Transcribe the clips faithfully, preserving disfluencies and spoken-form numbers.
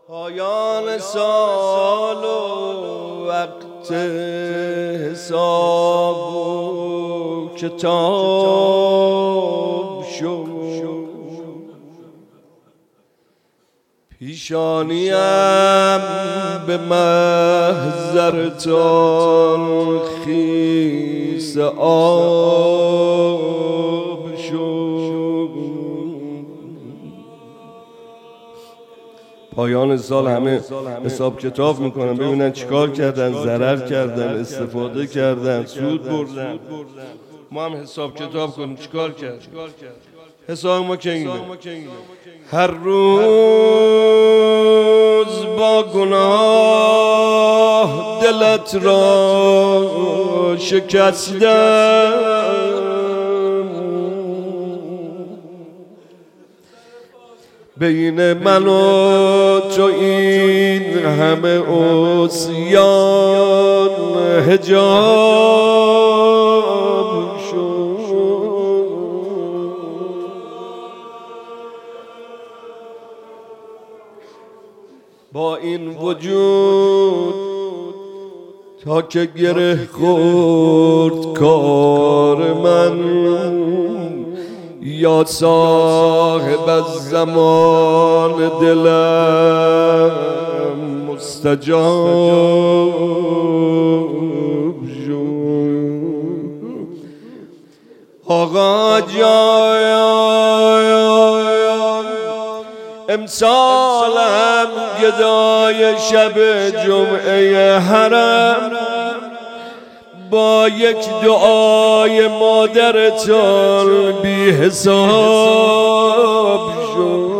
پایان سال و وقت حساب و کتاب شد، پیشانیم به محضر تلخیص آب شد. پایان سال همه حساب کتاب میکنن ببینن چیکار کردن، ضرر کردن، استفاده کردن، سود بردن. ما هم حساب کتاب کنیم چیکار کردن. حساب ما که اینه، هر روز با گناه دلت را شکستم، بین من و تو این همه عصیان حجاب شد. با این وجود تا که گره خورد کار من، یا صاحب الزمان دلم مستجاب شد. آقا جان امسالم گدای شب جمعه حرم، با یک دعای مادرتان بی حساب شد.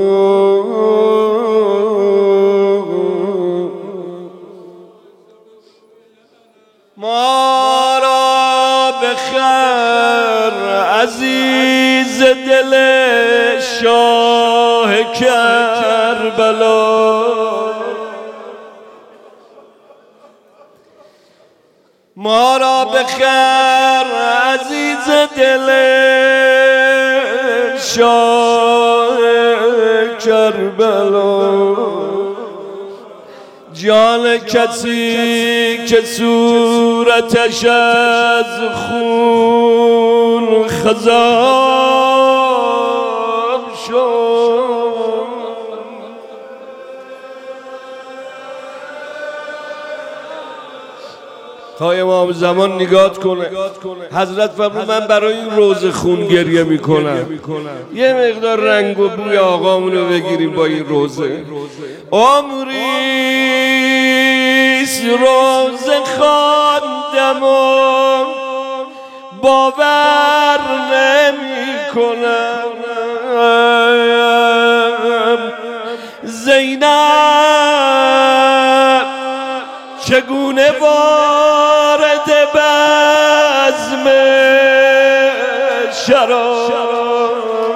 ما را بخیر عزیز دل شاه کربلا، ما را بخیر عزیز دل شاه کربلا، جان کسی که صورتش از خون خضاب شد. خواهی امام زمان نگاه کنه، حضرت فرمود من برای این روز خون گریه میکنم، یه مقدار رنگ و بوی آقامونو بگیریم با این روزه. عمریست روزه خواندم و باور نمی کنم، زینب چگونه وارد بزم شراب